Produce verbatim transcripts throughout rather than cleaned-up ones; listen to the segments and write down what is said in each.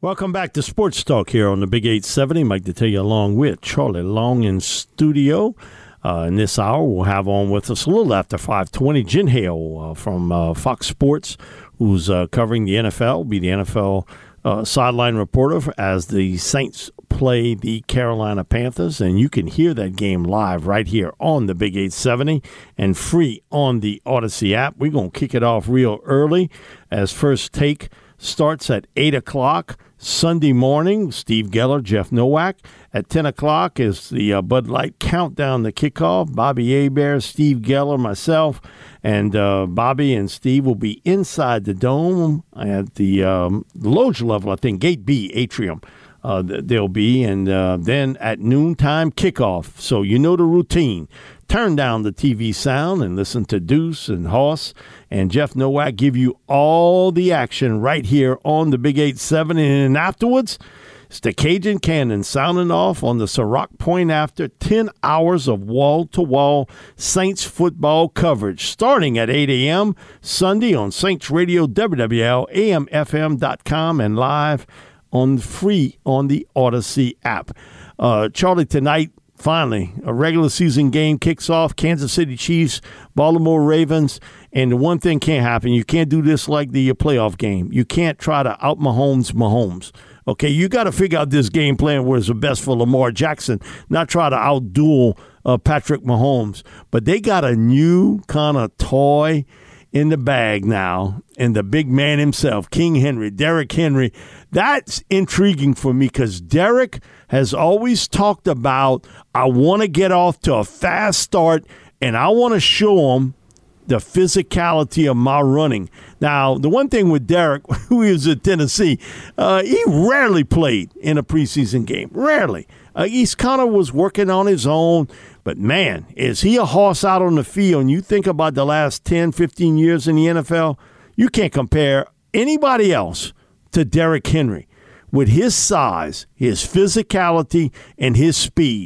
Welcome back to Sports Talk here on the Big eight seventy. Mike to tell you along with Charlie Long in studio. Uh, in this hour, we'll have on with us a little after five twenty, Jen Hale uh, from uh, Fox Sports, who's uh, covering the N F L, be the N F L uh, sideline reporter as the Saints play the Carolina Panthers. And you can hear that game live right here on the Big eight seventy and free on the Odyssey app. We're going to kick it off real early as First Take starts at eight o'clock Sunday morning. Steve Geller, Jeff Nowak. At ten o'clock is the uh, Bud Light Countdown to kickoff. Bobby Hebert, Steve Geller, myself, and uh, Bobby and Steve will be inside the dome at the um, Loge level, I think, Gate B, Atrium. Uh, they'll be, and uh, then at noontime kickoff. So you know the routine. Turn down the T V sound and listen to Deuce and Hoss and Jeff Nowak give you all the action right here on the Big eight seventy. And afterwards, it's the Cajun Cannon sounding off on the Ciroc Point after ten hours of wall-to-wall Saints football coverage starting at eight a.m. Sunday on Saints Radio, W W L, A M F M dot com, and live on free on the Odyssey app. Uh, Charlie, tonight, finally, a regular season game kicks off. Kansas City Chiefs, Baltimore Ravens. And the one thing can't happen. You can't do this like the playoff game. You can't try to out-Mahomes Mahomes. Okay, you got to figure out this game plan where it's the best for Lamar Jackson, not try to outduel uh, Patrick Mahomes. But they got a new kind of toy in the bag now, and the big man himself, King Henry, Derrick Henry. That's intriguing for me because Derrick has always talked about, I want to get off to a fast start, and I want to show him the physicality of my running. Now, the one thing with Derrick, who is at Tennessee, uh, he rarely played in a preseason game. Rarely. Uh, he's kind of was working on his own. But, man, is he a horse out on the field? And you think about the last ten, fifteen years in the N F L, you can't compare anybody else to Derrick Henry with his size, his physicality, and his speed.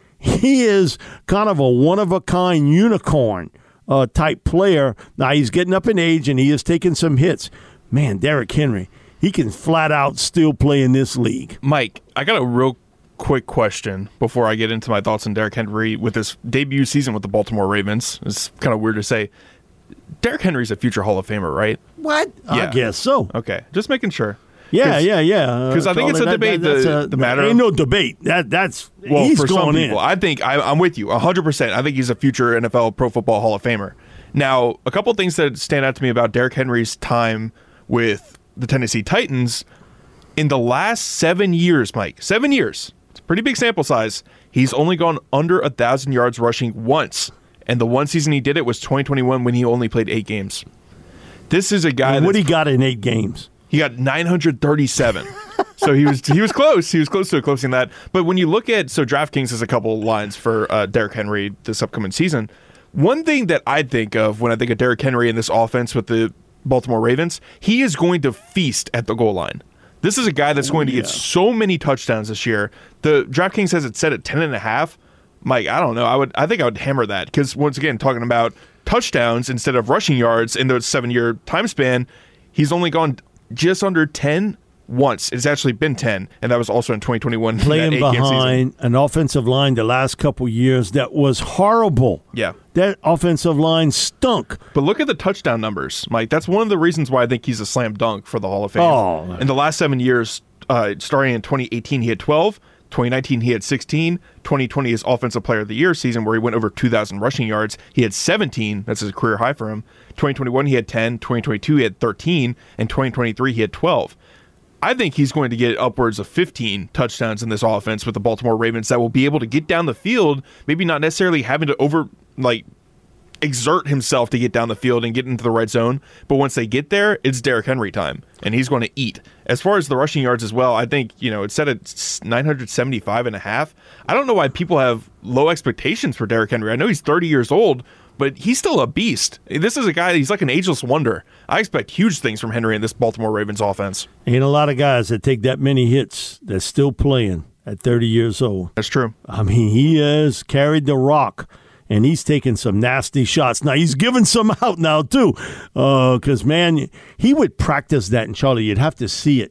He is kind of a one-of-a-kind unicorn uh, type player. Now, he's getting up in age, and he is taking some hits. Man, Derrick Henry, he can flat out still play in this league. Mike, I got a real quick question before I get into my thoughts on Derrick Henry with his debut season with the Baltimore Ravens. It's kind of weird to say. Derrick Henry's a future Hall of Famer, right? What? Yeah. I guess so. Okay, just making sure. Yeah, yeah, yeah. Because uh, I think it's a that, debate. That, the, a, the matter ain't no debate. That that's well he's for going some people. in. I think I, I'm with you one hundred percent. I think he's a future N F L Pro Football Hall of Famer. Now, a couple of things that stand out to me about Derrick Henry's time with the Tennessee Titans in the last seven years, Mike. Seven years. It's a pretty big sample size. He's only gone under a thousand yards rushing once. And the one season he did it was twenty twenty-one when he only played eight games. This is a guy what he got in eight games? He got nine hundred thirty-seven. So he was he was close. He was close to closing that. But when you look at, so DraftKings has a couple lines for uh, Derrick Henry this upcoming season. One thing that I think of when I think of Derrick Henry in this offense with the Baltimore Ravens, he is going to feast at the goal line. This is a guy that's going to get so many touchdowns this year. The DraftKings has it set at ten and a half. Mike, I don't know. I would I think I would hammer that because once again, talking about touchdowns instead of rushing yards in the seven-year time span, he's only gone just under ten once. It's actually been ten, and that was also in twenty twenty-one. Playing behind an offensive line the last couple years that was horrible. Yeah. That offensive line stunk. But look at the touchdown numbers, Mike. That's one of the reasons why I think he's a slam dunk for the Hall of Fame. Oh. In the last seven years, uh, starting in twenty eighteen, he had twelve. twenty nineteen, he had sixteen. twenty twenty, his Offensive Player of the Year season, where he went over two thousand rushing yards, he had seventeen. That's his career high for him. twenty twenty-one, he had ten. twenty twenty-two, he had thirteen. And twenty twenty-three, he had twelve. I think he's going to get upwards of fifteen touchdowns in this offense with the Baltimore Ravens that will be able to get down the field, maybe not necessarily having to over, like, exert himself to get down the field and get into the red zone. But once they get there, it's Derrick Henry time, and he's going to eat. As far as the rushing yards as well, I think, you know, it's set at nine hundred seventy-five and a half. I don't know why people have low expectations for Derrick Henry. I know he's thirty years old, but he's still a beast. This is a guy, he's like an ageless wonder. I expect huge things from Henry in this Baltimore Ravens offense. Ain't a lot of guys that take that many hits that's still playing at thirty years old. That's true. I mean, he has carried the rock, and he's taking some nasty shots. Now, he's giving some out now, too, because, uh, man, he would practice that, and, Charlie, you'd have to see it.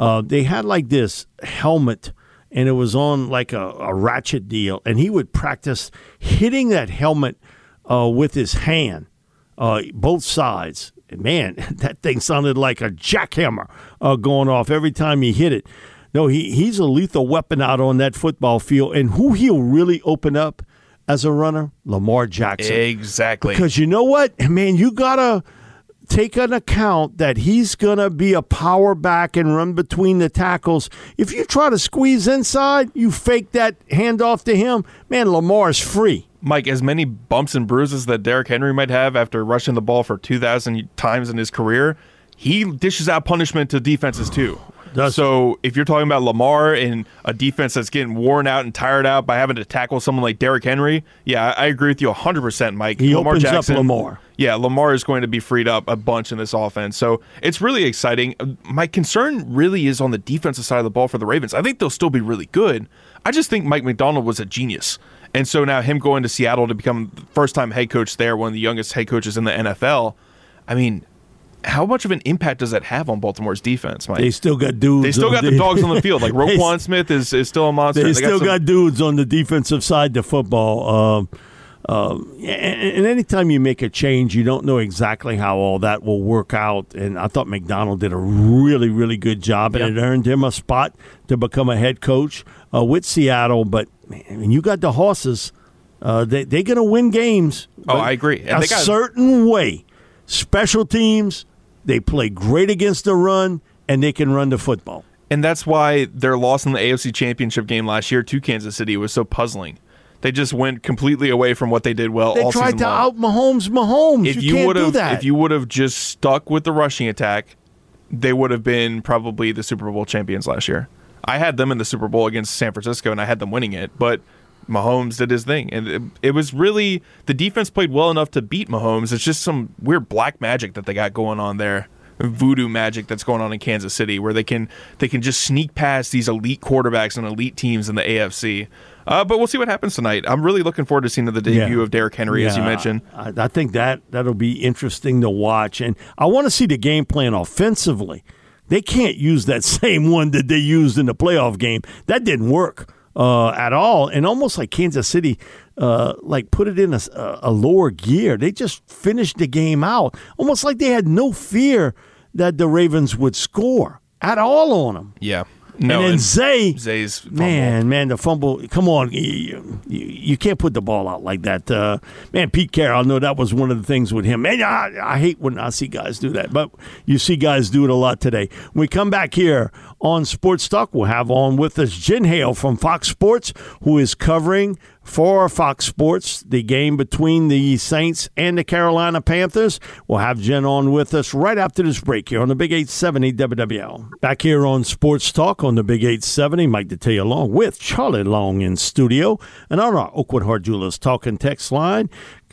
Uh, they had like this helmet, and it was on like a, a ratchet deal, and he would practice hitting that helmet uh, with his hand, uh, both sides. And man, that thing sounded like a jackhammer uh, going off every time he hit it. No, he, he's a lethal weapon out on that football field, and who he'll really open up as a runner? Lamar Jackson. Exactly. Because you know what? Man, you got to take an account that he's going to be a power back and run between the tackles. If you try to squeeze inside, you fake that handoff to him, man, Lamar's free. Mike, as many bumps and bruises that Derrick Henry might have after rushing the ball for two thousand times in his career, he dishes out punishment to defenses too. Does so if you're talking about Lamar and a defense that's getting worn out and tired out by having to tackle someone like Derrick Henry, yeah, I agree with you one hundred percent, Mike. He Lamar opens Jackson, up Lamar. Yeah, Lamar is going to be freed up a bunch in this offense. So it's really exciting. My concern really is on the defensive side of the ball for the Ravens. I think they'll still be really good. I just think Mike Macdonald was a genius. And so now him going to Seattle to become the first-time head coach there, one of the youngest head coaches in the N F L, I mean, how much of an impact does that have on Baltimore's defense, Mike? They still got dudes. They still got the, the dogs on the field. Like Roquan Smith is, is still a monster. They, they still got, some, got dudes on the defensive side of football. Um, um, and, and anytime you make a change, you don't know exactly how all that will work out. And I thought McDonald did a really, really good job, and yep. it earned him a spot to become a head coach uh, with Seattle. But, man, you got the horses. Uh, they, they're going to win games. Oh, I agree. And a they got, certain way. Special teams, they play great against the run, and they can run the football. And that's why their loss in the A F C Championship game last year to Kansas City was so puzzling. They just went completely away from what they did well they all season long. They tried to out Mahomes Mahomes. If you, you can't would do have, that. If you would have just stuck with the rushing attack, they would have been probably the Super Bowl champions last year. I had them in the Super Bowl against San Francisco, and I had them winning it, but Mahomes did his thing. And it, it was really, the defense played well enough to beat Mahomes. It's just some weird black magic that they got going on there. Voodoo magic that's going on in Kansas City, where they can they can just sneak past these elite quarterbacks and elite teams in the A F C. Uh, but we'll see what happens tonight. I'm really looking forward to seeing the debut yeah. of Derrick Henry, yeah, as you mentioned. I, I think that, that'll be interesting to watch. And I want to see the game plan offensively. They can't use that same one that they used in the playoff game. That didn't work uh, at all. And almost like Kansas City, uh, like put it in a, a lower gear. They just finished the game out. Almost like they had no fear that the Ravens would score at all on them. Yeah. No, and then and Zay, Zay's fumble. man, man, the fumble. Come on, you, you, you can't put the ball out like that. Uh, man, Pete Carroll, I know that was one of the things with him. Man, I, I hate when I see guys do that, but you see guys do it a lot today. When we come back here on Sports Talk, we'll have on with us Jen Hale from Fox Sports, who is covering for Fox Sports the game between the Saints and the Carolina Panthers. We'll have Jen on with us right after this break here on the Big eight seventy W W L. Back here on Sports Talk on the Big eight seventy, Mike Detillier along with Charlie Long in studio. And on our Oakwood Hard Jewelers talking text line,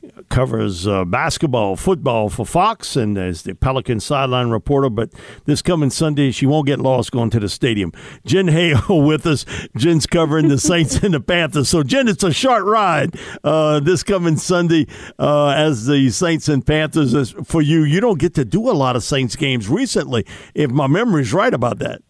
covers uh, basketball, football for Fox, and is the Pelican sideline reporter. But this coming Sunday, she won't get lost going to the stadium. Jen Hale with us. Jen's covering the Saints and the Panthers. So, Jen, it's a short ride uh, this coming Sunday uh, as the Saints and Panthers. Is for you, you don't get to do a lot of Saints games recently, if my memory's right about that.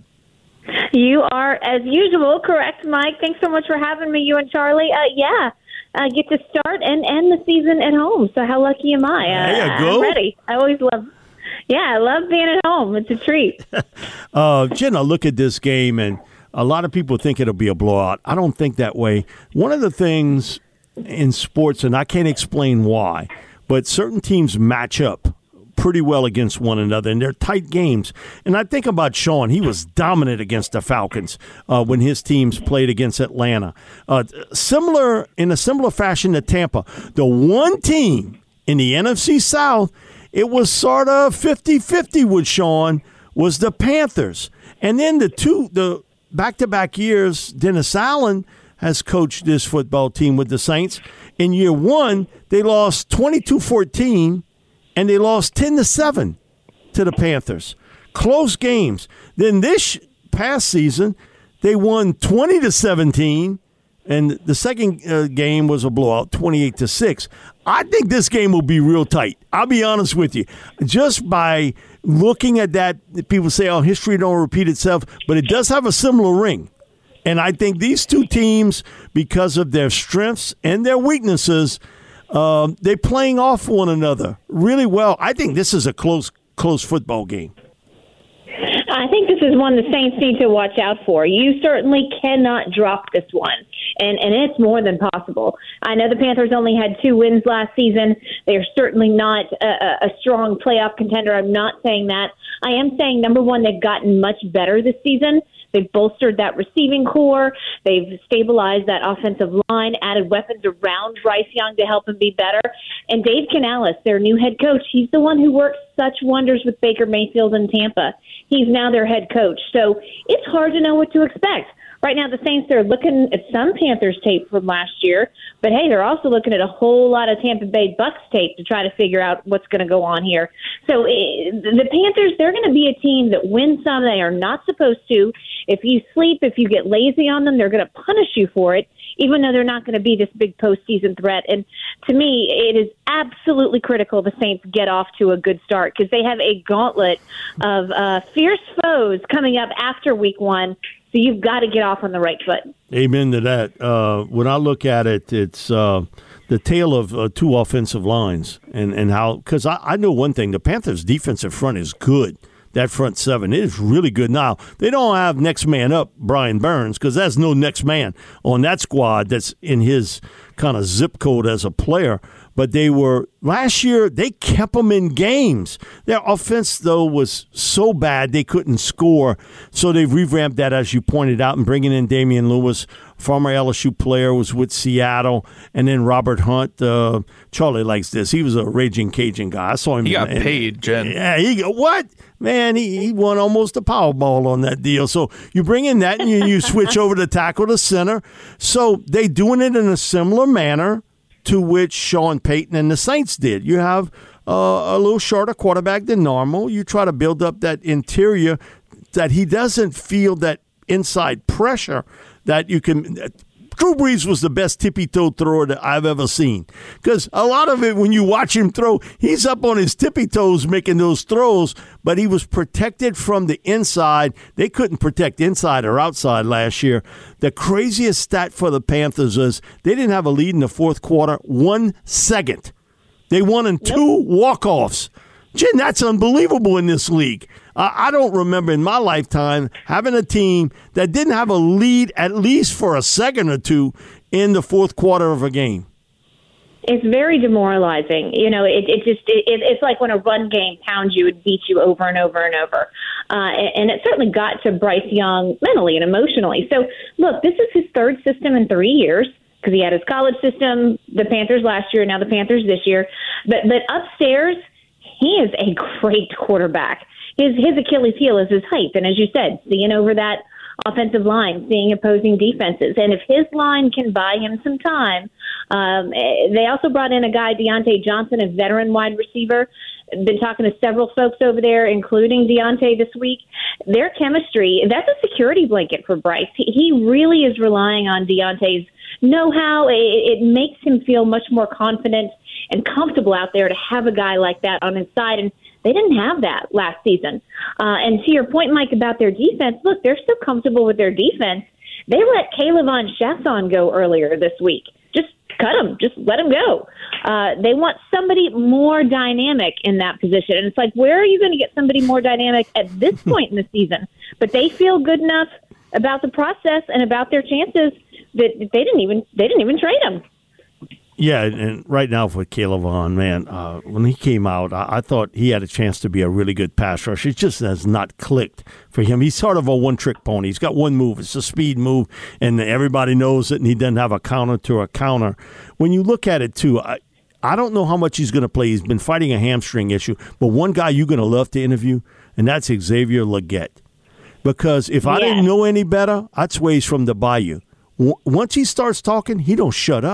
You are, as usual, correct, Mike. Thanks so much for having me, you and Charlie. Uh, yeah. I get to start and end the season at home. So how lucky am I? Uh, there you go. I'm ready. I always love, yeah, I love being at home. It's a treat. uh, Jen, I look at this game, and a lot of people think it'll be a blowout. I don't think that way. One of the things in sports, and I can't explain why, but certain teams match up pretty well against one another, and they're tight games. And I think about Sean. He was dominant against the Falcons uh, when his teams played against Atlanta. Uh, similar, in a similar fashion to Tampa. The one team in the N F C South, it was sort of fifty-fifty with Sean, was the Panthers. And then the two, the back-to-back years, Dennis Allen has coached this football team with the Saints. In year one, they lost twenty-two fourteen, and they lost ten to seven to the Panthers. Close games. Then this past season, they won twenty to seventeen And the second uh, game was a blowout, twenty-eight to six. I think this game will be real tight. I'll be honest with you. Just by looking at that, people say, oh, history don't repeat itself, but it does have a similar ring. And I think these two teams, because of their strengths and their weaknesses, um, they're playing off one another really well. I think this is a close, close football game. I think this is one the Saints need to watch out for. You certainly cannot drop this one, and, and it's more than possible. I know the Panthers only had two wins last season. They're certainly not a, a strong playoff contender. I'm not saying that. I am saying, number one, they've gotten much better this season. They've bolstered that receiving core. They've stabilized that offensive line, added weapons around Bryce Young to help him be better. And Dave Canales, their new head coach, he's the one who works such wonders with Baker Mayfield in Tampa. He's now their head coach. So it's hard to know what to expect. Right now, the Saints, they're looking at some Panthers tape from last year, but hey, they're also looking at a whole lot of Tampa Bay Bucks tape to try to figure out what's going to go on here. So eh, the Panthers, they're going to be a team that wins some they are not supposed to. If you sleep, if you get lazy on them, they're going to punish you for it, even though they're not going to be this big postseason threat. And to me, it is absolutely critical the Saints get off to a good start because they have a gauntlet of uh, fierce foes coming up after week one. So you've got to get off on the right foot. Amen to that. Uh, when I look at it, it's uh, the tale of uh, two offensive lines and, and how – because I, I know one thing. The Panthers' defensive front is good. That front seven is really good. Now, they don't have next man up Brian Burns because there's no next man on that squad that's in his kind of zip code as a player. But they were – last year, they kept them in games. Their offense, though, was so bad they couldn't score. So they've revamped that, as you pointed out, and bringing in Damian Lewis, former L S U player, was with Seattle. And then Robert Hunt. Uh, Charlie likes this. He was a Raging Cajun guy. I saw him. He got and, paid, Jen. Yeah, he what? Man, he, he won almost a Powerball on that deal. So you bring in that and you, you switch over to tackle to center. So they doing it in a similar manner to which Sean Payton and the Saints did. You have uh, a little shorter quarterback than normal. You try to build up that interior that he doesn't feel that inside pressure that you can – Drew Brees was the best tippy-toe thrower that I've ever seen. Because a lot of it, when you watch him throw, he's up on his tippy toes making those throws, but he was protected from the inside. They couldn't protect inside or outside last year. The craziest stat for the Panthers is they didn't have a lead in the fourth quarter one second. They won in two walk-offs. Jen, that's unbelievable in this league. Uh, I don't remember in my lifetime having a team that didn't have a lead at least for a second or two in the fourth quarter of a game. It's very demoralizing. You know, it, it just it, it's like when a run game pounds you and beats you over and over and over. Uh, and it certainly got to Bryce Young mentally and emotionally. So, look, this is his third system in three years. Because he had his college system, the Panthers last year, now the Panthers this year. But but upstairs, he is a great quarterback. His his Achilles heel is his height, and as you said, seeing over that offensive line, seeing opposing defenses. And if his line can buy him some time, um, they also brought in a guy, Deontay Johnson, a veteran wide receiver. Been talking to several folks over there, including Deontay this week. Their chemistry, that's a security blanket for Bryce. He, he really is relying on Deontay's know-how. It, it makes him feel much more confident and comfortable out there to have a guy like that on his side. And they didn't have that last season. Uh, and to your point, Mike, about their defense, look, they're so comfortable with their defense. They let K'Lavon Chaisson go earlier this week. Just cut him. Just let him go. Uh, they want somebody more dynamic in that position. And it's like, where are you going to get somebody more dynamic at this point in the season? But they feel good enough about the process and about their chances that they didn't even they didn't even trade him. Yeah, and right now for K'Lavon, man, uh, when he came out, I, I thought he had a chance to be a really good pass rusher. It just has not clicked for him. He's sort of a one-trick pony. He's got one move. It's a speed move, and everybody knows it, and he doesn't have a counter to a counter. When you look at it, too, I, I don't know how much he's going to play. He's been fighting a hamstring issue. But one guy you're going to love to interview, and that's Xavier Legette. Because if I yeah. didn't know any better, I'd sway from the Bayou. W- once he starts talking, he don't shut up.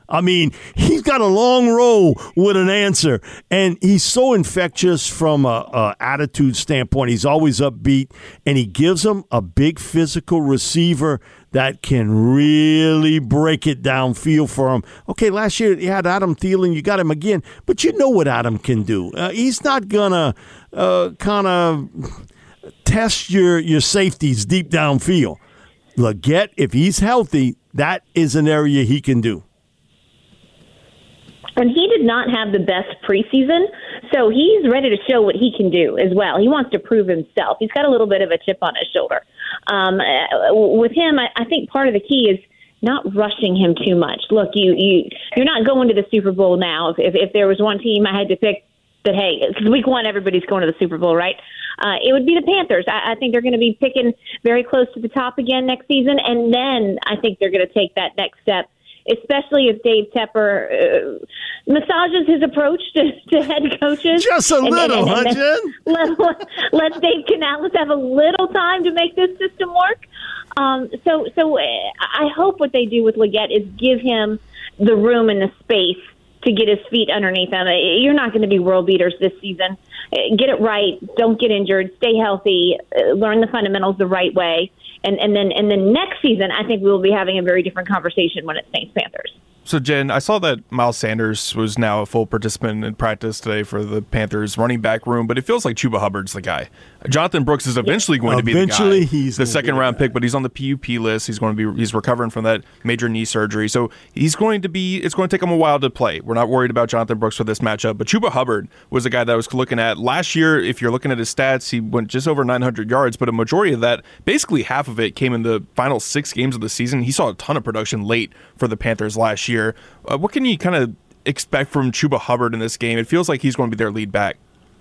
I mean, he's got a long roll with an answer, and he's so infectious from a, a attitude standpoint. He's always upbeat, and he gives them a big physical receiver that can really break it downfield for him. Okay, last year you had Adam Thielen, you got him again, but you know what Adam can do. Uh, he's not going to uh, kind of test your, your safeties deep downfield. Legette, if he's healthy, that is an area he can do. And he did not have the best preseason, so he's ready to show what he can do as well. He wants to prove himself. He's got a little bit of a chip on his shoulder. Um, with him, I, I think part of the key is not rushing him too much. Look, you, you, you're not going to the Super Bowl now. If, if, if there was one team I had to pick that, hey, because week one, everybody's going to the Super Bowl, right? Uh, it would be the Panthers. I, I think they're going to be picking very close to the top again next season, and then I think they're going to take that next step, especially if Dave Tepper uh, massages his approach to, to head coaches. Just a and, little, and, and, huh, Jen? Let, let, let Dave Canales have a little time to make this system work. Um, so, so I hope what they do with Legette is give him the room and the space to get his feet underneath him. You're not going to be world beaters this season. Get it right. Don't get injured. Stay healthy. Learn the fundamentals the right way. And, and then and then next season, I think we'll be having a very different conversation when it's Saints Panthers. So, Jen, I saw that Miles Sanders was now a full participant in practice today for the Panthers running back room, but it feels like Chuba Hubbard's the guy. Jonathan Brooks is eventually going eventually to be the guy. He's the second round pick, but he's on the P U P list. He's going to be he's recovering from that major knee surgery. So he's going to be it's going to take him a while to play. We're not worried about Jonathan Brooks for this matchup, but Chuba Hubbard was a guy that I was looking at last year. If you're looking at his stats, he went just over nine hundred yards, but a majority of that, basically half of it, came in the final six games of the season. He saw a ton of production late for the Panthers last year. Uh, what can you kind of expect from Chuba Hubbard in this game? It feels like he's going to be their lead back.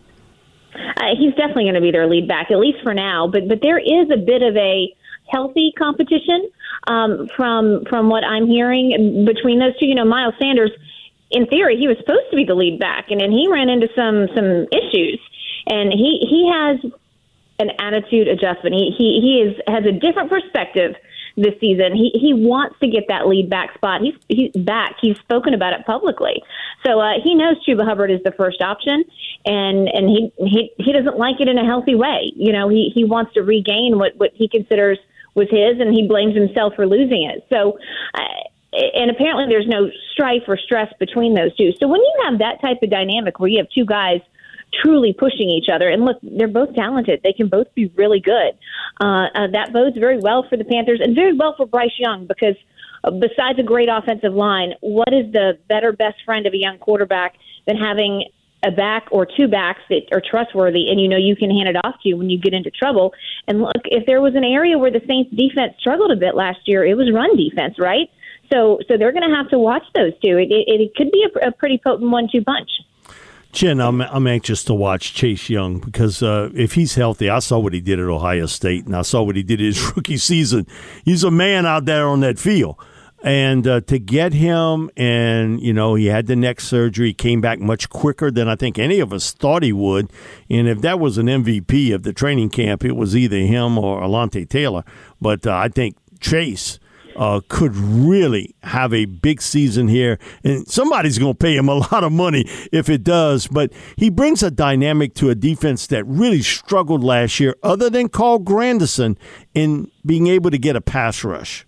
Uh, he's definitely going to be their lead back, at least for now. But but there is a bit of a healthy competition um, from from what I'm hearing between those two. You know, Miles Sanders, in theory, he was supposed to be the lead back, and then he ran into some some issues, and he he has an attitude adjustment. He he he is has a different perspective this season. He he wants to get that lead back spot. He's he's back. He's spoken about it publicly. So uh, he knows Chuba Hubbard is the first option, and and he he he doesn't like it in a healthy way. You know, he he wants to regain what what he considers was his, and he blames himself for losing it. So. Uh, And apparently there's no strife or stress between those two. So when you have that type of dynamic where you have two guys truly pushing each other, and look, they're both talented. They can both be really good. Uh, uh, that bodes very well for the Panthers and very well for Bryce Young because uh, besides a great offensive line, what is the better best friend of a young quarterback than having a back or two backs that are trustworthy and you know you can hand it off to you when you get into trouble? And look, if there was an area where the Saints defense struggled a bit last year, it was run defense, right? So so they're going to have to watch those two. It, it, it could be a, a pretty potent one two punch. Jen, I'm I'm anxious to watch Chase Young because uh, if he's healthy, I saw what he did at Ohio State, and I saw what he did his rookie season. He's a man out there on that field. And uh, to get him, and, you know, he had the neck surgery, came back much quicker than I think any of us thought he would. And if that was an M V P of the training camp, it was either him or Alontae Taylor. But uh, I think Chase Uh, could really have a big season here, and somebody's going to pay him a lot of money if it does. But he brings a dynamic to a defense that really struggled last year, other than Carl Granderson, in being able to get a pass rush.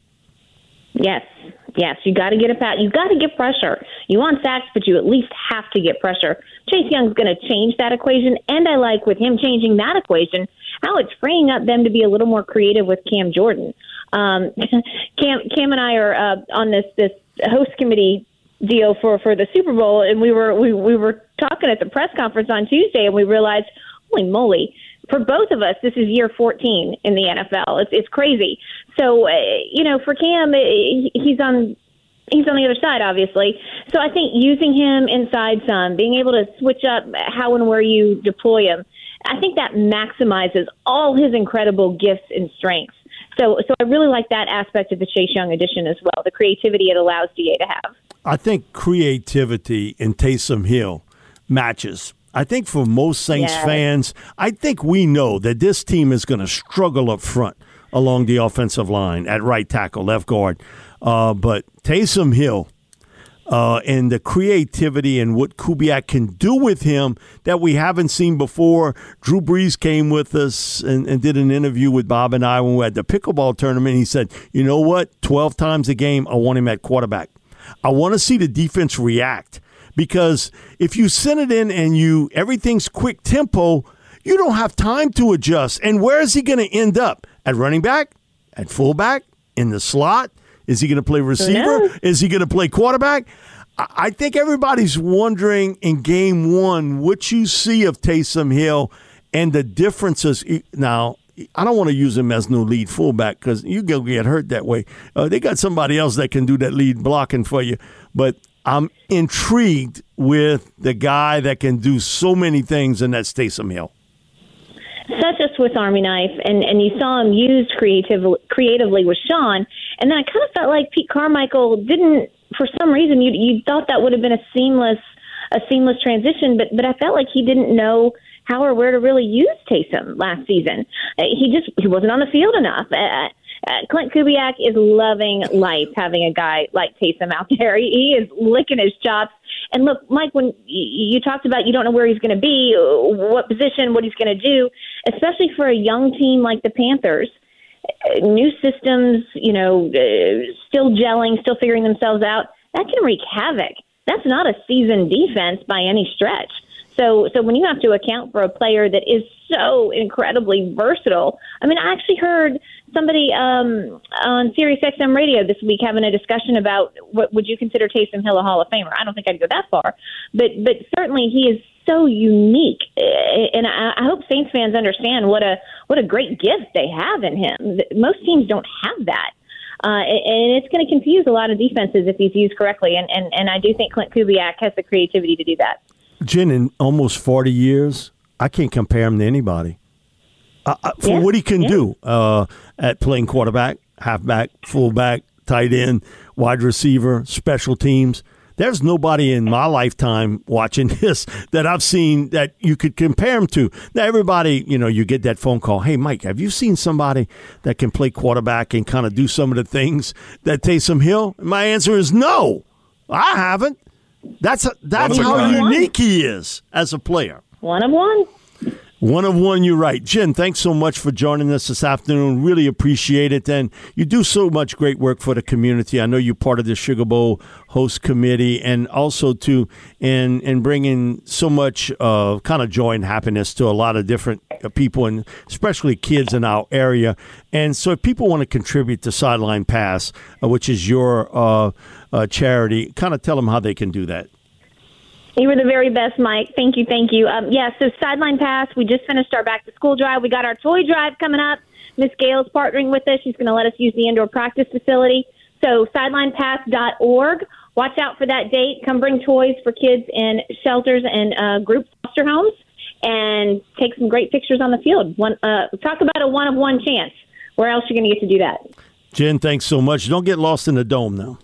Yes, yes, you got to get a pass. You got to get pressure. You want sacks, but you at least have to get pressure. Chase Young's going to change that equation, and I like with him changing that equation how it's freeing up them to be a little more creative with Cam Jordan. Um, Cam, Cam and I are uh, on this this host committee deal for, for the Super Bowl, and we were we, we were talking at the press conference on Tuesday, and we realized, holy moly, for both of us, this is year fourteen in the N F L. It's it's crazy. So uh, you know, for Cam, he's on. He's on the other side, obviously. So I think using him inside some, being able to switch up how and where you deploy him, I think that maximizes all his incredible gifts and strengths. So so I really like that aspect of the Chase Young addition as well, the creativity it allows D A to have. I think creativity in Taysom Hill matches. I think for most Saints yeah. fans, I think we know that this team is going to struggle up front along the offensive line at right tackle, left guard. Uh, but Taysom Hill, uh, and the creativity and what Kubiak can do with him that we haven't seen before. Drew Brees came with us and, and did an interview with Bob and I when we were at the pickleball tournament. He said, you know what, twelve times a game, I want him at quarterback. I want to see the defense react, because if you send it in and you everything's quick tempo, you don't have time to adjust. And where is he going to end up? At running back? At fullback? In the slot? Is he going to play receiver? No. Is he going to play quarterback? I think everybody's wondering in game one what you see of Taysom Hill and the differences. Now, I don't want to use him as no lead fullback because you go get hurt that way. Uh, they got somebody else that can do that lead blocking for you. But I'm intrigued with the guy that can do so many things, and that's Taysom Hill. Such a Swiss Army knife, and, and you saw him used creative, creatively with Sean, and then I kind of felt like Pete Carmichael didn't, for some reason, you you thought that would have been a seamless a seamless transition, but but I felt like he didn't know how or where to really use Taysom last season. Uh, he just he wasn't on the field enough. Uh, uh, Clint Kubiak is loving life having a guy like Taysom out there. He, he is licking his chops. And look, Mike, when you talked about you don't know where he's going to be, what position, what he's going to do, especially for a young team like the Panthers, new systems, you know, uh, still gelling, still figuring themselves out, that can wreak havoc. That's not a seasoned defense by any stretch. So, so when you have to account for a player that is so incredibly versatile, I mean, I actually heard somebody um, on Sirius X M radio this week having a discussion about what would you consider Taysom Hill a Hall of Famer. I don't think I'd go that far, but but certainly he is so unique, and I, I hope Saints fans understand what a what a great gift they have in him. Most teams don't have that. Uh, and it's going to confuse a lot of defenses if he's used correctly, and, and, and I do think Clint Kubiak has the creativity to do that. Jen, in almost forty years, I can't compare him to anybody. Uh, for yeah, what he can yeah. do uh, at playing quarterback, halfback, fullback, tight end, wide receiver, special teams. There's nobody in my lifetime watching this that I've seen that you could compare him to. Now, everybody, you know, you get that phone call, hey, Mike, have you seen somebody that can play quarterback and kind of do some of the things that Taysom Hill? My answer is no, I haven't. That's a, that's One of how a kind. unique he is as a player. One of one. One of one, you're right. Jen, thanks so much for joining us this afternoon. Really appreciate it. And you do so much great work for the community. I know you're part of the Sugar Bowl host committee, and also to in in bringing so much uh, kind of joy and happiness to a lot of different people, and especially kids in our area. And so if people want to contribute to Sideline Pass, uh, which is your uh, uh, charity, kind of tell them how they can do that. You were the very best, Mike. Thank you, thank you. Um, yeah, so Sideline Pass, we just finished our back-to-school drive. We got our toy drive coming up. Miss Gail's partnering with us. She's going to let us use the indoor practice facility. So sideline pass dot org. Watch out for that date. Come bring toys for kids in shelters and uh, group foster homes, and take some great pictures on the field. One, uh, talk about a one-of-one chance. Where else are you going to get to do that? Jen, thanks so much. Don't get lost in the dome now.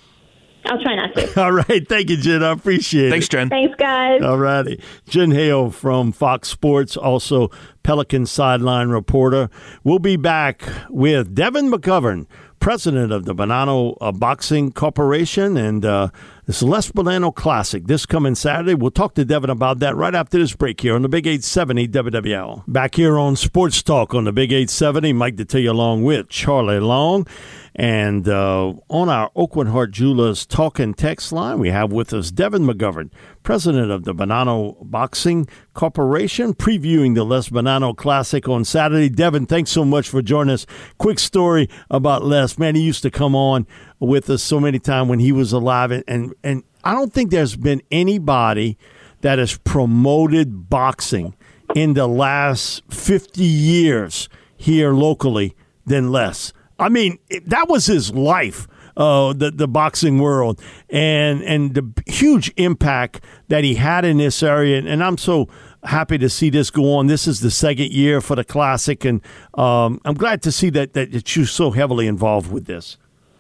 I'll try not to. All right. Thank you, Jen. I appreciate Thanks, it. Jen. Thanks, guys. All righty. Jen Hale from Fox Sports, also Pelican sideline reporter. We'll be back with Devin McGovern, president of the Bonanno uh, Boxing Corporation, and uh, this Les Bonanno Classic this coming Saturday. We'll talk to Devin about that right after this break here on the Big eight seventy W W L. Back here on Sports Talk on the Big eight seventy, Mike Detillier along with Charlie Long. And uh, on our Oakland Heart Jewelers talk and text line, we have with us Devin McGovern, president of the Bonanno Boxing Corporation, previewing the Les Bonanno Classic on Saturday. Devin, thanks so much for joining us. Quick story about Les. Man, he used to come on with us so many times when he was alive, and, and, and I don't think there's been anybody that has promoted boxing in the last fifty years here locally than Les. I mean, that was his life, uh, the the boxing world, and and the huge impact that he had in this area. And I'm so happy to see this go on. This is the second year for the Classic, and um, I'm glad to see that, that you're so heavily involved with this.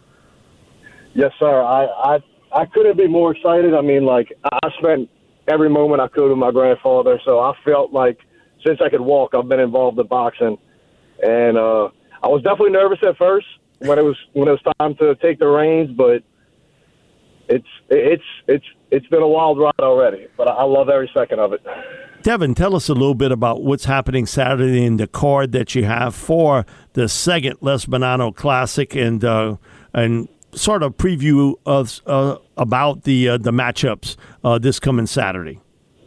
Yes, sir. I, I I couldn't be more excited. I mean, like, I spent every moment I could with my grandfather, so I felt like since I could walk, I've been involved in boxing, and uh, I was definitely nervous at first when it was when it was time to take the reins, but it's it's it's it's been a wild ride already, but I love every second of it. Devin, tell us a little bit about what's happening Saturday in the card that you have for the second Les Bonanno Classic, and uh, and sort of preview of uh, about the uh, the matchups uh, this coming Saturday.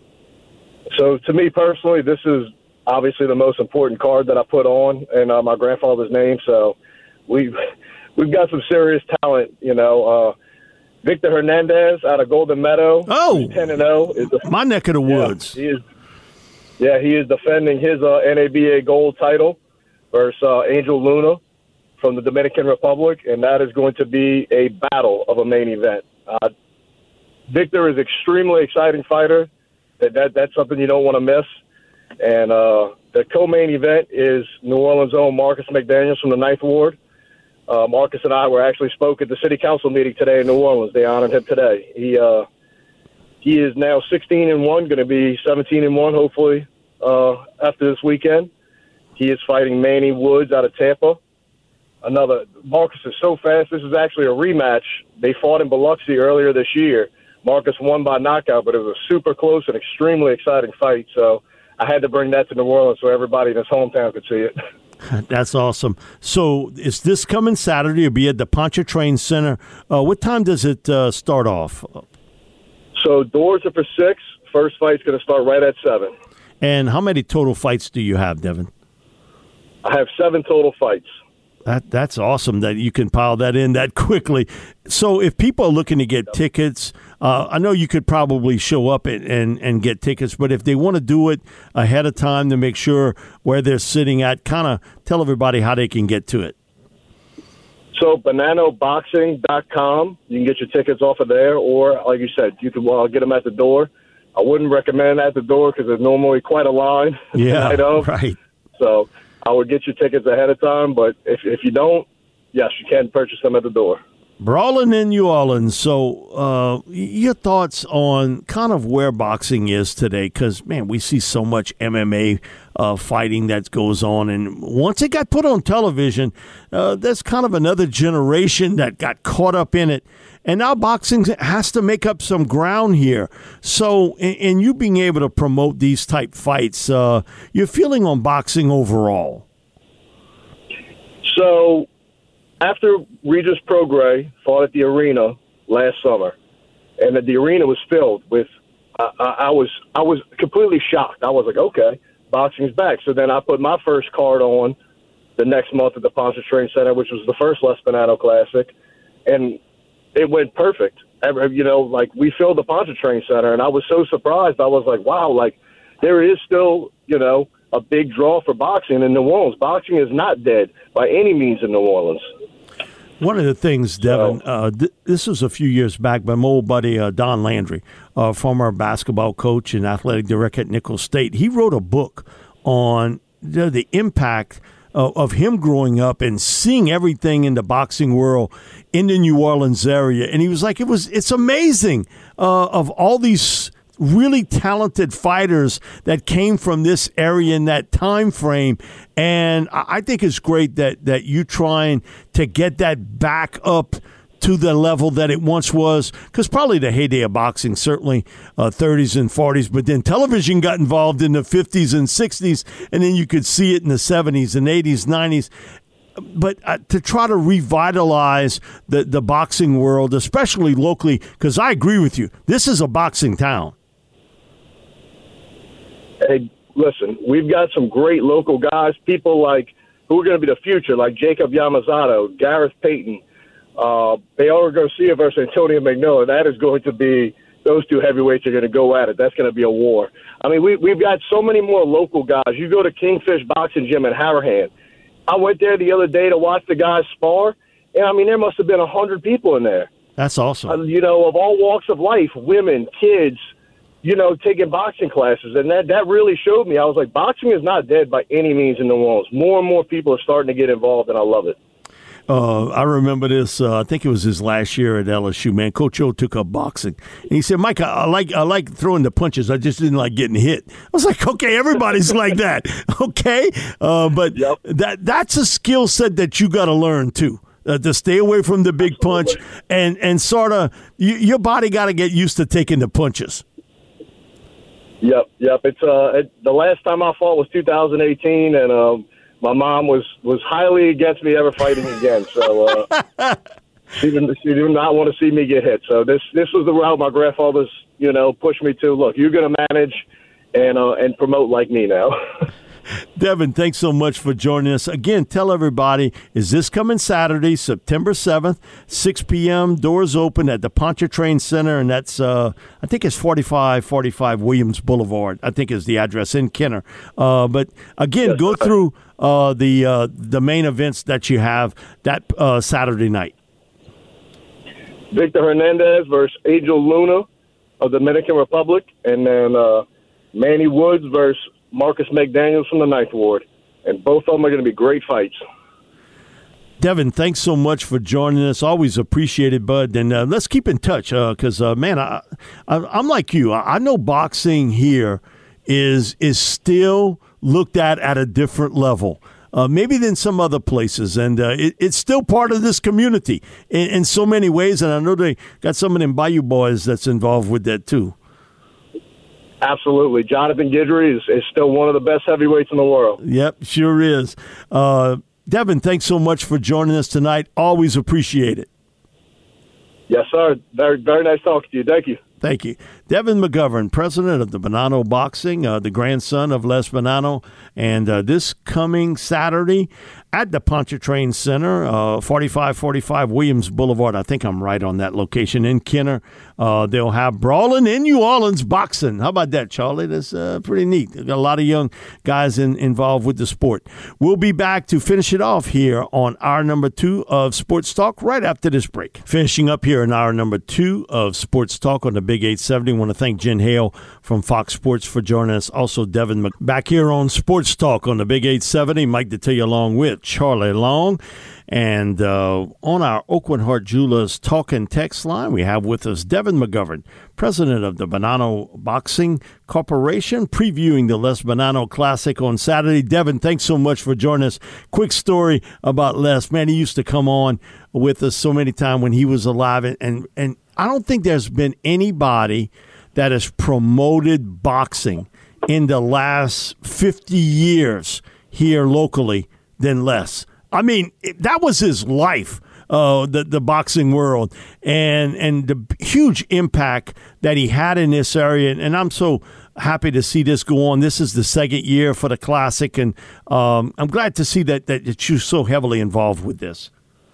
So to me personally, this is obviously the most important card that I put on in uh, my grandfather's name. So we've we've got some serious talent, you know. Uh, Victor Hernandez out of Golden Meadow, oh, ten and zero, is the, my neck of the woods. Yeah, he is. Yeah, he is defending his uh, N A B A gold title versus uh, Angel Luna from the Dominican Republic, and that is going to be a battle of a main event. Uh, Victor is an extremely exciting fighter. That, that That's something you don't want to miss. And uh, the co-main event is New Orleans' own Marcus McDaniels from the Ninth Ward. Uh, Marcus and I were actually spoke at the city council meeting today in New Orleans. They honored him today. He uh, he is now sixteen and one, going to be seventeen and one hopefully uh, after this weekend. He is fighting Manny Woods out of Tampa. Another Marcus is so fast. This is actually a rematch. They fought in Biloxi earlier this year. Marcus won by knockout, but it was a super close and extremely exciting fight. So I had to bring that to New Orleans so everybody in his hometown could see it. That's awesome. So is this coming Saturday? It'll be at the Pontchartrain Center. Uh, what time does it uh, start off? So doors are for six. First fight's going to start right at seven. And how many total fights do you have, Devin? I have seven total fights. That That's awesome that you can pile that in that quickly. So if people are looking to get tickets, uh, I know you could probably show up and, and, and get tickets, but if they want to do it ahead of time to make sure where they're sitting at, kind of tell everybody how they can get to it. So bonanno boxing dot com, you can get your tickets off of there, or like you said, you can uh, get them at the door. I wouldn't recommend at the door because there's normally quite a line. Yeah, the night of. Right. So I would get your tickets ahead of time, but if if you don't, yes, you can purchase them at the door. Brawling in New Orleans. So uh, your thoughts on kind of where boxing is today? Because, man, we see so much M M A uh, fighting that goes on. And once it got put on television, uh, there's kind of another generation that got caught up in it. And now boxing has to make up some ground here. So in, in you being able to promote these type fights, uh, your feeling on boxing overall? So after Regis Prograis fought at the arena last summer, and the, the arena was filled with, uh, I, I was I was completely shocked. I was like, okay, boxing's back. So then I put my first card on the next month at the Pontchartrain Center, which was the first Les Bonanno Classic, and it went perfect. You know, like we filled the Pontchartrain Center, and I was so surprised. I was like, wow, like there is still, you know, a big draw for boxing in New Orleans. Boxing is not dead by any means in New Orleans. One of the things, Devin, uh, th- this was a few years back, but my old buddy uh, Don Landry, uh, former basketball coach and athletic director at Nicholls State, he wrote a book on the, the impact of, of him growing up and seeing everything in the boxing world in the New Orleans area. And he was like, it was it's amazing uh, of all these really talented fighters that came from this area in that time frame. And I think it's great that, that you trying to get that back up to the level that it once was, because probably the heyday of boxing, certainly uh, thirties and forties, but then television got involved in the fifties and sixties, and then you could see it in the seventies and eighties, nineties. But uh, to try to revitalize the, the boxing world, especially locally, because I agree with you, this is a boxing town. Hey, listen, we've got some great local guys, people like who are going to be the future, like Jacob Yamazato, Gareth Payton, uh, Bayola Garcia versus Antonio McMillan. That is going to be, those two heavyweights are going to go at it. That's going to be a war. I mean, we, we've got so many more local guys. You go to Kingfish Boxing Gym in Harahan. I went there the other day to watch the guys spar, and, I mean, there must have been one hundred people in there. That's awesome. Uh, you know, of all walks of life, women, kids, you know, taking boxing classes. And that, that really showed me. I was like, boxing is not dead by any means in New Orleans. More and more people are starting to get involved, and I love it. Uh, I remember this. Uh, I think it was his last year at L S U. Man, Coach O took up boxing, and he said, "Mike, I, I like I like throwing the punches. I just didn't like getting hit." I was like, "Okay, everybody's like that, okay." Uh, but yep. that that's a skill set that you got to learn too. uh, to stay away from the big Absolutely. punch, and, and sort of you, your body got to get used to taking the punches. Yep, yep. It's uh, it, the last time I fought was two thousand eighteen, and um, my mom was, was highly against me ever fighting again. So uh, she didn't she did not want to see me get hit. So this this was the route my grandfather's you know pushed me to. Look, you're going to manage and uh, and promote like me now. Devin, thanks so much for joining us. Again, tell everybody, is this coming Saturday, September seventh, six p.m., doors open at the Pontchartrain Center, and that's, uh, I think it's forty-five forty-five Williams Boulevard, I think is the address in Kenner. Uh, but, again, Yes, go okay. through uh, the uh, the main events that you have that uh, Saturday night. Victor Hernandez versus Angel Luna of the Dominican Republic, and then uh, Manny Woods versus Marcus McDaniels from the Ninth Ward. And both of them are going to be great fights. Devin, thanks so much for joining us. Always appreciated, bud. And uh, let's keep in touch because, uh, uh, man, I, I, I'm like you. I, I know boxing here is is still looked at at a different level, uh, maybe than some other places. And uh, it, it's still part of this community in, in so many ways. And I know they got some of them Bayou boys that's involved with that too. Absolutely. Jonathan Guidry is, is still one of the best heavyweights in the world. Yep, sure is. Uh, Devin, thanks so much for joining us tonight. Always appreciate it. Yes, sir. Very, very nice talking to you. Thank you. Thank you. Devin McGovern, president of the Bonanno Boxing, uh, the grandson of Les Bonanno. And uh, this coming Saturday at the Pontchartrain Center, uh, forty-five forty-five Williams Boulevard. I think I'm right on that location in Kenner. Uh, they'll have Brawling in New Orleans boxing. How about that, Charlie? That's uh, pretty neat. They've got a lot of young guys in, involved with the sport. We'll be back to finish it off here on hour number two of Sports Talk right after this break. Finishing up here in hour number two of Sports Talk on the Big eight seventy. I want to thank Jen Hale from Fox Sports for joining us. Also, Devin Mc- back here on Sports Talk on the Big eight seventy. Mike Detillier along with Charlie Long. And uh, on our Oakland Heart Jewelers talk and text line, we have with us Devin McGovern, president of the Bonanno Boxing Corporation, previewing the Les Bonanno Classic on Saturday. Devin, thanks so much for joining us. Quick story about Les. Man, he used to come on with us so many times when he was alive. And, and, and I don't think there's been anybody that has promoted boxing in the last fifty years here locally than Les. I mean, that was his life, uh, the the boxing world, and and the huge impact that he had in this area. And I'm so happy to see this go on. This is the second year for the Classic, and um, I'm glad to see that that you're so heavily involved with this.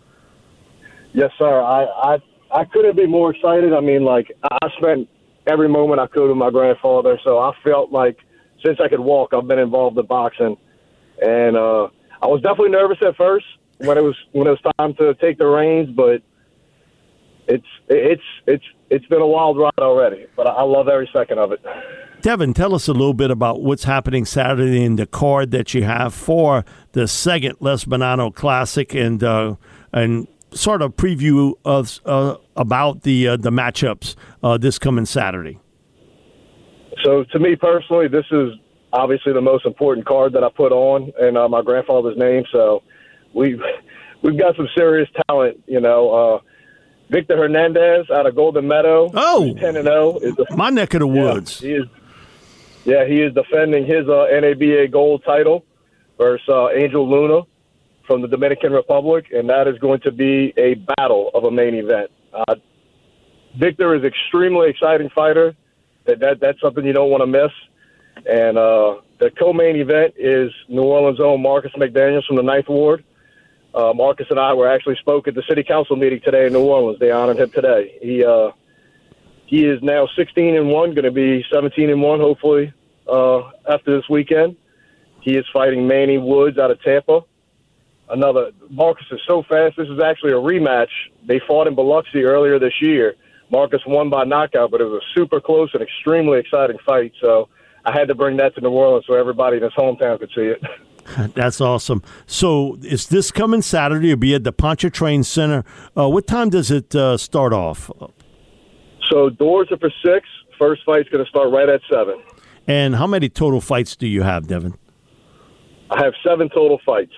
Yes, sir. I, I I couldn't be more excited. I mean, like, I spent every moment I could with my grandfather, so I felt like since I could walk, I've been involved in boxing, and uh, I was definitely nervous at first when it was when it was time to take the reins, but it's it's it's it's been a wild ride already. But I love every second of it. Devin, tell us a little bit about what's happening Saturday in the card that you have for the second Les Bonanno Classic, and uh, and sort of preview of uh, about the uh, the matchups uh, this coming Saturday. So to me personally, this is obviously the most important card that I put on in uh, my grandfather's name. So we've, we've got some serious talent, you know. Uh, Victor Hernandez out of Golden Meadow. Oh, ten and oh. Is the, my neck of the yeah, woods. He is, yeah, he is defending his uh, N A B A gold title versus uh, Angel Luna from the Dominican Republic, and that is going to be a battle of a main event. Uh, Victor is an extremely exciting fighter. That, that That's something you don't want to miss. And uh, the co-main event is New Orleans' own Marcus McDaniels from the Ninth Ward. Uh, Marcus and I were actually spoke at the city council meeting today in New Orleans. They honored him today. He uh, he is now sixteen and one, going to be seventeen and one hopefully uh, after this weekend. He is fighting Manny Woods out of Tampa. Another Marcus is so fast. This is actually a rematch. They fought in Biloxi earlier this year. Marcus won by knockout, but it was a super close and extremely exciting fight. So I had to bring that to New Orleans so everybody in his hometown could see it. That's awesome. So is this coming Saturday? It'll be at the Pontchartrain Center. Uh, what time does it uh, start off? So doors are for six. First fight's going to start right at seven. And how many total fights do you have, Devin? I have seven total fights.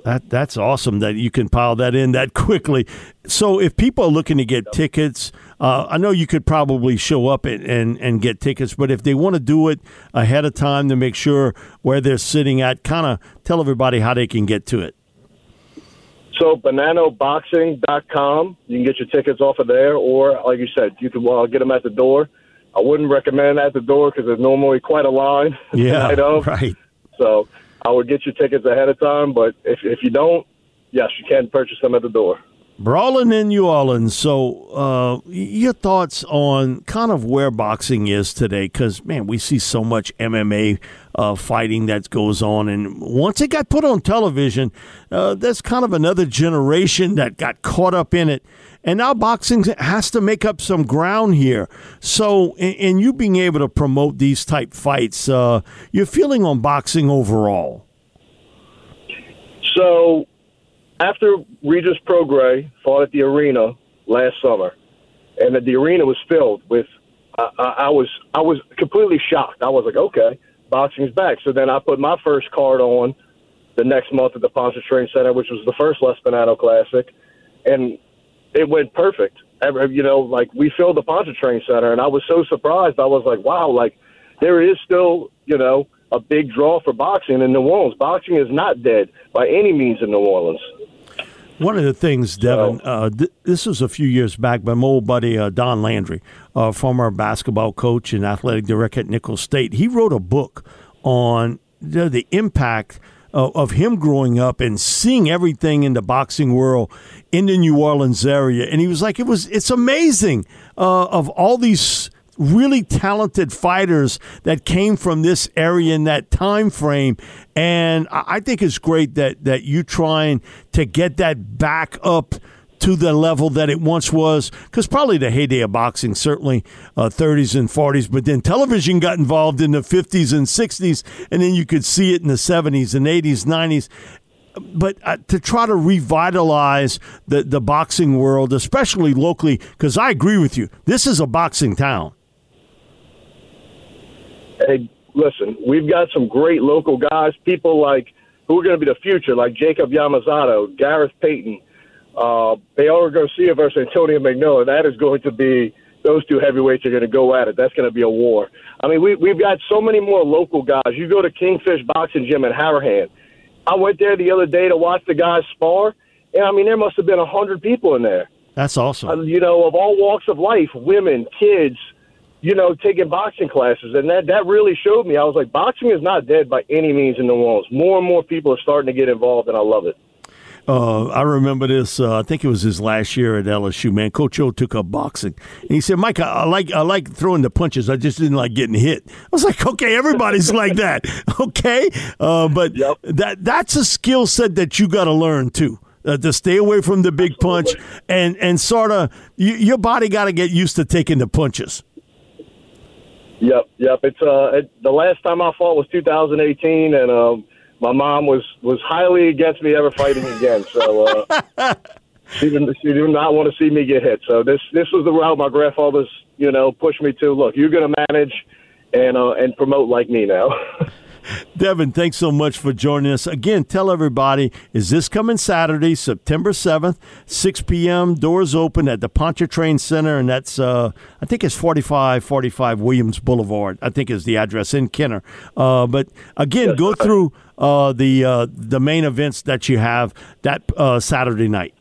That That's awesome that you can pile that in that quickly. So if people are looking to get tickets, uh, I know you could probably show up and, and, and get tickets, but if they want to do it ahead of time to make sure where they're sitting at, kind of tell everybody how they can get to it. So Bonanno Boxing dot com, you can get your tickets off of there, or like you said, you can uh, get them at the door. I wouldn't recommend at the door because there's normally quite a line. Yeah, you know? Right. So I would get your tickets ahead of time, but if if you don't, yes, you can purchase them at the door. Brawling in New Orleans. So uh, your thoughts on kind of where boxing is today? Because, man, we see so much M M A uh, fighting that goes on. And once it got put on television, uh, there's kind of another generation that got caught up in it. And now boxing has to make up some ground here. So in, in you being able to promote these type fights, uh, your feeling on boxing overall? So after Regis Prograis fought at the arena last summer, and the, the arena was filled with, uh, I, I was I was completely shocked. I was like, okay, boxing's back. So then I put my first card on the next month at the Pontchartrain Center, which was the first Les Bonanno Classic, and it went perfect. You know, like we filled the Pontchartrain Center, and I was so surprised. I was like, wow, like there is still, you know, a big draw for boxing in New Orleans. Boxing is not dead by any means in New Orleans. One of the things, Devin, uh, th- this was a few years back, but my old buddy uh, Don Landry, uh, former basketball coach and athletic director at Nicholls State, he wrote a book on the, the impact of, of him growing up and seeing everything in the boxing world in the New Orleans area. And he was like, it was it's amazing uh, of all these really talented fighters that came from this area in that time frame. And I think it's great that, that you trying to get that back up to the level that it once was, because probably the heyday of boxing, certainly uh, thirties and forties, but then television got involved in the fifties and sixties, and then you could see it in the seventies and eighties, nineties. But uh, to try to revitalize the, the boxing world, especially locally, because I agree with you, this is a boxing town. Hey, listen, we've got some great local guys, people like who are going to be the future, like Jacob Yamazato, Gareth Payton, uh, Bayola Garcia versus Antonio McMillan. That is going to be, those two heavyweights are going to go at it. That's going to be a war. I mean, we, we've got so many more local guys. You go to Kingfish Boxing Gym in Harahan. I went there the other day to watch the guys spar, and I mean, there must have been a hundred people in there. That's awesome. Uh, you know, of all walks of life, women, kids, you know, taking boxing classes. And that, that really showed me. I was like, boxing is not dead by any means in New Orleans. More and more people are starting to get involved, and I love it. Uh, I remember this. Uh, I think it was his last year at L S U. Man, Coach O took up boxing, and he said, "Mike, I, I like I like throwing the punches. I just didn't like getting hit." I was like, "Okay, everybody's like that, okay." Uh, but yep. that that's a skill set that you got to learn too. Uh, to stay away from the big Absolutely. punch and and sort of you, your body got to get used to taking the punches. Yep, yep. It's uh, it, the last time I fought was two thousand eighteen, and um. My mom was, was highly against me ever fighting again, so uh, she didn't she did not want to see me get hit. So this this was the route my grandfather's you know pushed me to. Look, you're going to manage and uh, and promote like me now. Devin, thanks so much for joining us. Again, tell everybody, is this coming Saturday, September seventh, six p.m., doors open at the Pontchartrain Center, and that's, uh, I think it's forty-five forty-five Williams Boulevard, I think is the address in Kenner. Uh, but, again, yes, go through uh, the uh, the main events that you have that uh, Saturday night.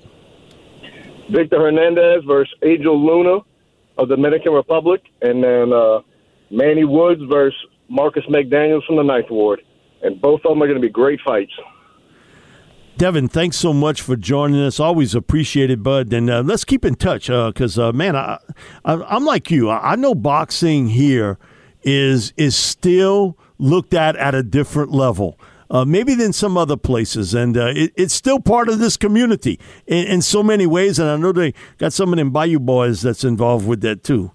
Victor Hernandez versus Angel Luna of the Dominican Republic, and then uh, Manny Woods versus Marcus McDaniels from the Ninth Ward. And both of them are going to be great fights. Devin, thanks so much for joining us. Always appreciated, bud. And uh, let's keep in touch because, uh, uh, man, I, I, I'm like you. I, I know boxing here is is still looked at at a different level, uh, maybe than some other places. And uh, it, it's still part of this community in, in so many ways. And I know they got some of them Bayou boys that's involved with that too.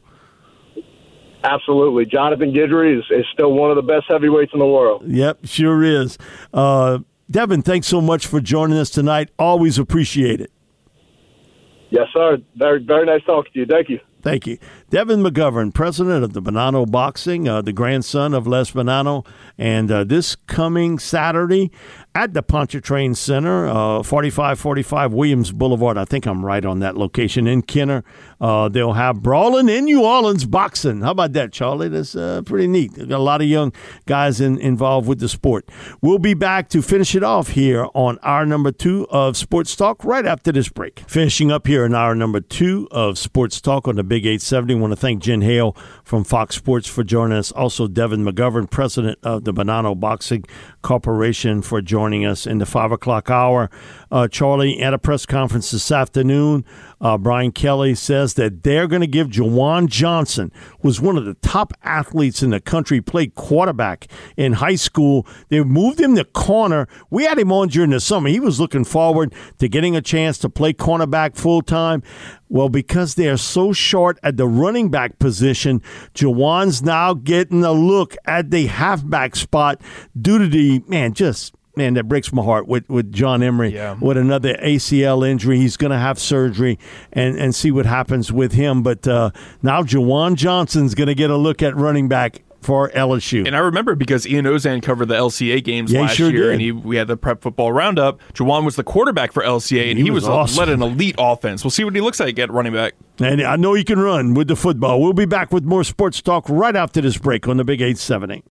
Absolutely. Jonathan Guidry is, is still one of the best heavyweights in the world. Yep, sure is. Uh, Devin, thanks so much for joining us tonight. Always appreciate it. Yes, sir. Very, very nice talking to you. Thank you. Thank you. Devin McGovern, president of the Bonanno Boxing, uh, the grandson of Les Bonanno. And uh, this coming Saturday at the Pontchartrain Center, uh, forty-five forty-five Williams Boulevard. I think I'm right on that location in Kenner. Uh, they'll have Brawling in New Orleans boxing. How about that, Charlie? That's uh, pretty neat. They've got a lot of young guys in, involved with the sport. We'll be back to finish it off here on hour number two of Sports Talk right after this break. Finishing up here in hour number two of Sports Talk on the Big eight seventy. I want to thank Jen Hale from Fox Sports for joining us. Also, Devin McGovern, president of the Bonanno Boxing Corporation, for joining us in the five o'clock hour. Uh, Charlie, at a press conference this afternoon, uh, Brian Kelly says that they're going to give Jawan Johnson, who was one of the top athletes in the country, played quarterback in high school. They moved him to corner. We had him on during the summer. He was looking forward to getting a chance to play cornerback full time. Well, because they're so short at the running back position, Jawan's now getting a look at the halfback spot due to the, man, just... Man, that breaks my heart with, with John Emery. Yeah. With another A C L injury. He's going to have surgery and, and see what happens with him. But uh, now Jawan Johnson's going to get a look at running back for L S U. And I remember because Ian Ozan covered the L C A games yeah, last sure year, did. and he, we had the prep football roundup. Jawan was the quarterback for L C A, and he, he was, was awesome. led an elite offense. We'll see what he looks like at running back. And I know he can run with the football. We'll be back with more sports talk right after this break on the Big eight seventy.